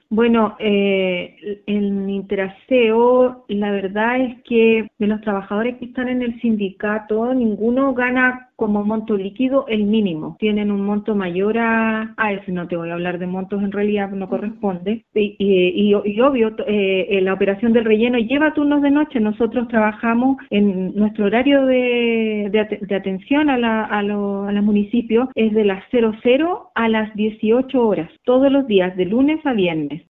Bueno, en Interaseo, la verdad es que de los trabajadores que están en el sindicato, ninguno gana como monto líquido el mínimo. Tienen un monto mayor a ese. No te voy a hablar de montos, en realidad no corresponde. Y obvio, la operación del relleno lleva turnos de noche. Nosotros trabajamos en nuestro horario de atención a los municipios, es de las 00 a las 18 horas, todos los días, de lunes a viernes.